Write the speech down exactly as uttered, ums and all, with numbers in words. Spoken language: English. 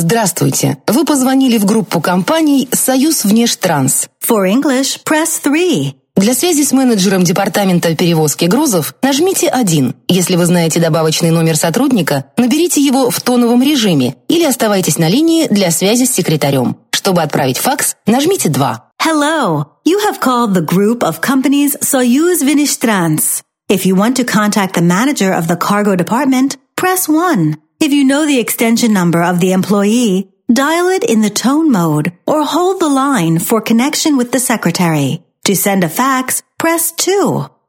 Здравствуйте. Вы позвонили в группу компаний «Союз Внештранс». For English, press three. Для связи с менеджером департамента перевозки грузов нажмите один. Если вы знаете добавочный номер сотрудника, наберите его в тоновом режиме или оставайтесь на линии для связи с секретарем. Чтобы отправить факс, нажмите два. Hello. You have called the group of companies Soyuz Внештранс. If you want to contact the manager of the cargo department, press one. If you know the extension number of the employee, dial it in the tone mode or hold the line for connection with the secretary. To send a fax, press two.